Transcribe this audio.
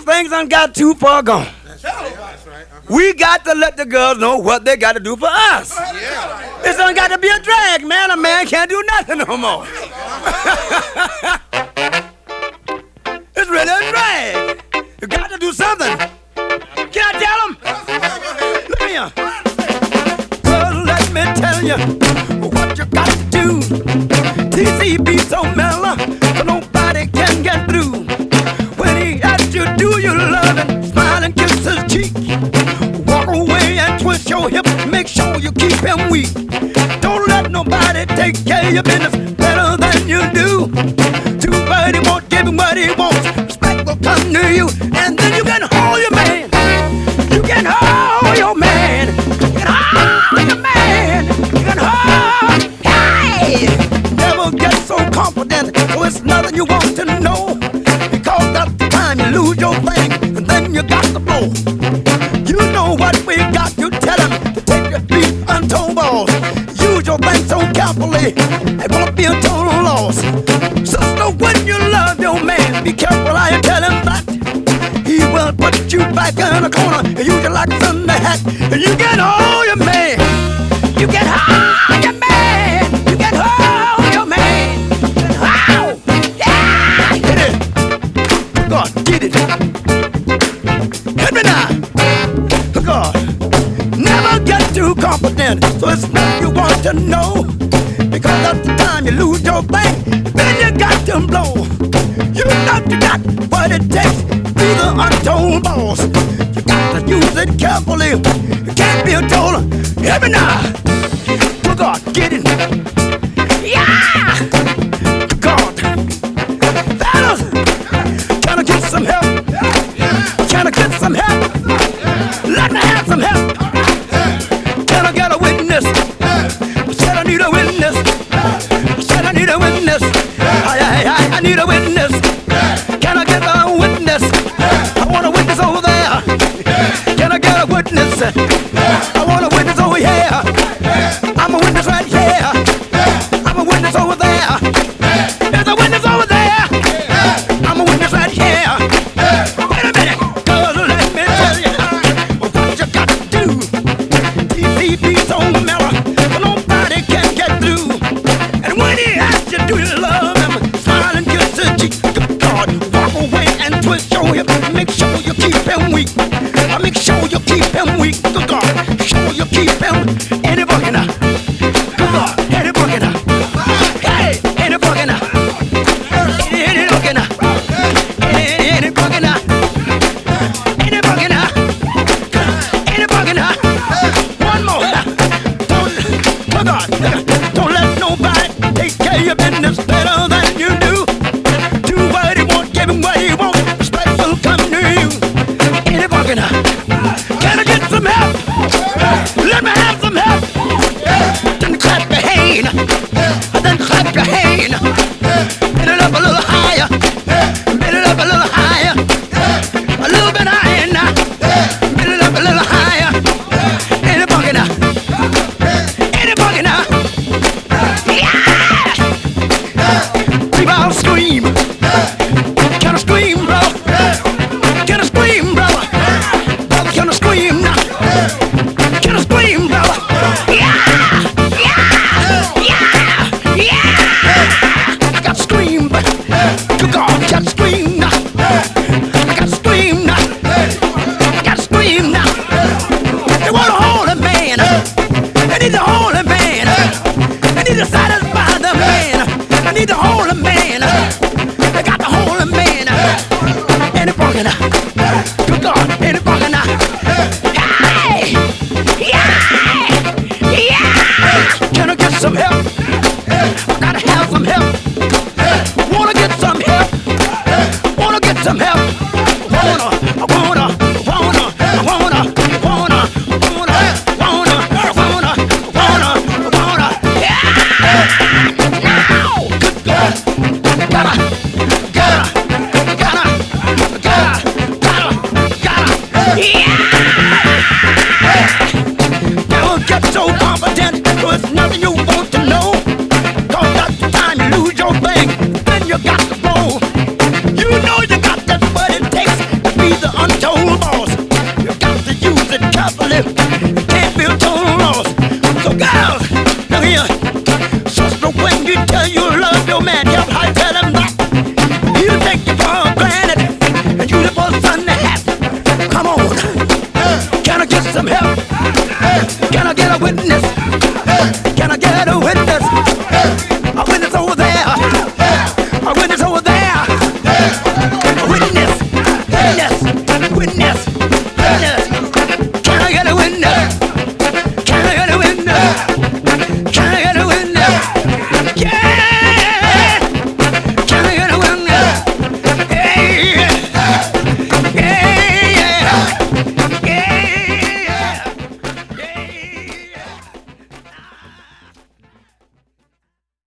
things done got too far gone. We got to let the girls know what they got to do for us. It's done got to be a drag, man. A man can't do nothing no more. It's really a drag. You got to do something. Can I tell them? Look here. Well, let me tell you what you got to do. TCB so mellow, so nobody can get through. When he asks you, do you love him? Smile and kiss his cheek. Walk away and twist your hip. Make sure you keep him weak. Don't let nobody take care of your business better than you do. Too bad he won't give him what he wants. Respect will come to you, and then you can hold your man. You can hold your man. You can hold your man. You can hold. Hey! Never get so confident, so it's nothing you want to know. Because that's the time you lose your thing, and then you got to blow. You know what we got to tell him to take your beat untold balls. Use your thing so carefully, it won't be a total loss. Sister, when you love your man, be careful how you tell him that. He will put you back in a corner and use you like a Sunday hat. And you can hold your man. You can hold your man. You can hold your man. You can hold. Yeah! Hit it. God, get it. Hit me now. God. Never get too confident, so it's nothing you want to know. Because that's the time you lose your thing, then you got to blow. You know you got what it takes, be the untold boss. You got to use it carefully, you can't be a total. Hear me now. God, get it. Yeah! God. Fellas, can I get some help? Can I get some help? Let me have some help. Can I get a witness? I said I need a witness. I said I need a witness. I need a witness. Can I get a witness? I want a witness over there. Can I get a witness? I want a witness over here. I'm a witness right here. I'm a witness over there. There's a witness over there. I'm a witness right here. Wait a minute. Girl, let me tell you what you got to do. TCB's on the mellow, but nobody can get through. And when he asks you, do you love him? Smile and kiss his cheek. Good God, walk away and twist your hip. Make sure you keep him weak. Make sure you keep him weak. Good God, sure you keep him. Any bucket now. Good God, any bucket now. Hey, any bucket now. Any bucket now. Any bucket now. Any bucket now. Any bucket now. One more. Good God, don't let nobody take care of your business better than you do. Do what he wants, give him what he wants. Respect will come to you. Any bucket now. Can I get some help? Let me have some help. Then clap your hand. Then clap your hand. Bend it up a little higher. Bend it up a little higher. A little bit higher now. Bend it up a little higher. Any bucket now. Any bucket now. Yeah! People all scream. Can I scream, bro? Can I scream, bro? Brother, can I scream now? Can I scream, bro? Yeah! Yeah! Yeah! Yeah! I got to scream. Good God, I got to scream now. I got to scream now. I got to scream now. They want to hold a man. They need to hold a man. They need to satisfy the man. I need to hold a man. They got to hold a man. Any bucket now. Good God, any bucket now. Hey! Yeah! Yeah! Can I get some help? I gotta have some help. Wanna get some help? Wanna get some help? Yeah!